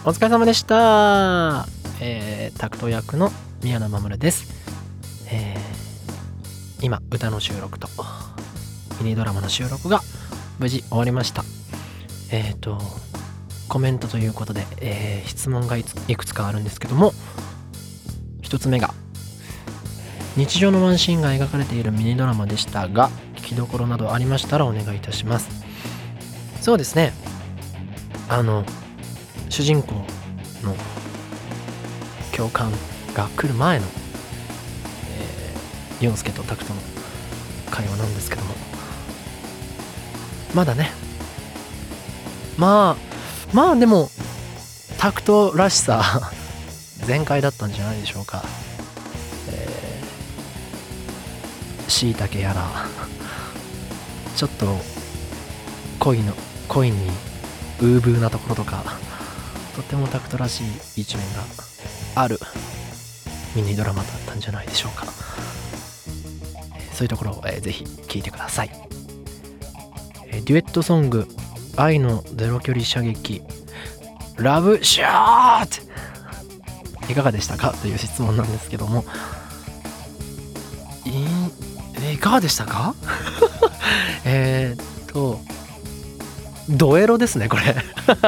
お疲れ様でした。タクト役の宮野真守です。今歌の収録とミニドラマの収録が無事終わりました。コメントということで、質問がいくつかあるんですけども、一つ目が日常のワンシーンが描かれているミニドラマでしたが、聞きどころなどありましたらお願いいたします。そうですね、主人公の教官が来る前の、陽介とタクトの会話なんですけども、まだね、まあでもタクトらしさ全開だったんじゃないでしょうか。しいたけやらちょっと恋にウーブーなところとか、とってもタクトらしい一面があるミニドラマだったんじゃないでしょうか。そういうところを、ぜひ聴いてください。デュエットソング愛のゼロ距離射撃ラブショートいかがでしたかという質問なんですけども、いかがでしたかドエロですね、これ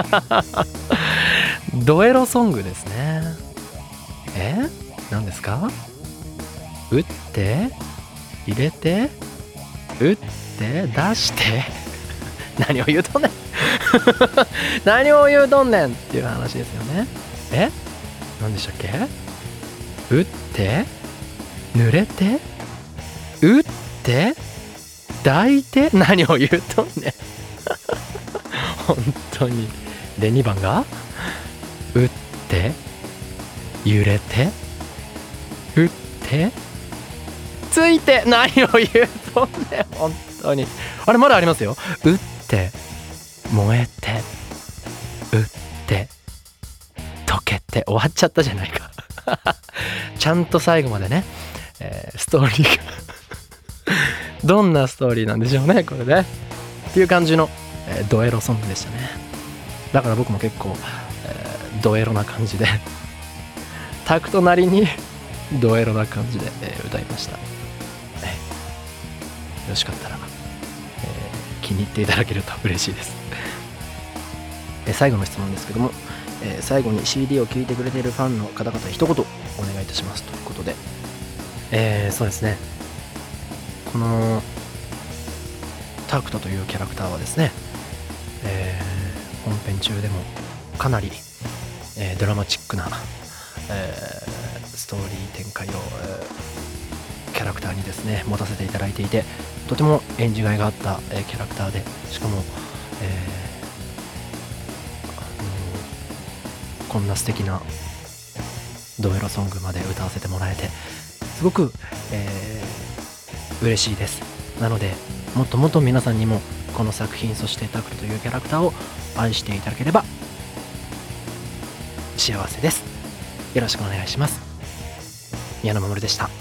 ドエロソングですね。何ですか？打って入れて打って出して何を言うとんねん何を言うとんねんっていう話ですよね。何でしたっけ？打って濡れて打って抱いて何を言うとんねん本当に。で2番が打って揺れて打ってついて何を言うとんねん本当に。あれまだありますよ。打って燃えて打って溶けて終わっちゃったじゃないかちゃんと最後までね、ストーリーがどんなストーリーなんでしょうねこれねっていう感じの、ドエロソングでしたね。だから僕も結構、ドエロな感じでタクトなりにドエロな感じで、歌いました。よろしかったら、気に入っていただけると嬉しいです。最後の質問ですけども、最後に CD を聴いてくれているファンの方々一言お願いいたしますということで、そうですね、このタクトというキャラクターはですね、本編中でもかなり、ドラマチックな、ストーリー展開を、キャラクターにですね持たせていただいていて、とても演じがいがあった、キャラクターで、しかも、こんな素敵なドエロソングまで歌わせてもらえてすごく、嬉しいです。なのでもっともっと皆さんにもこの作品、そしてタクトというキャラクターを愛していただければ幸せです。よろしくお願いします。宮野真守でした。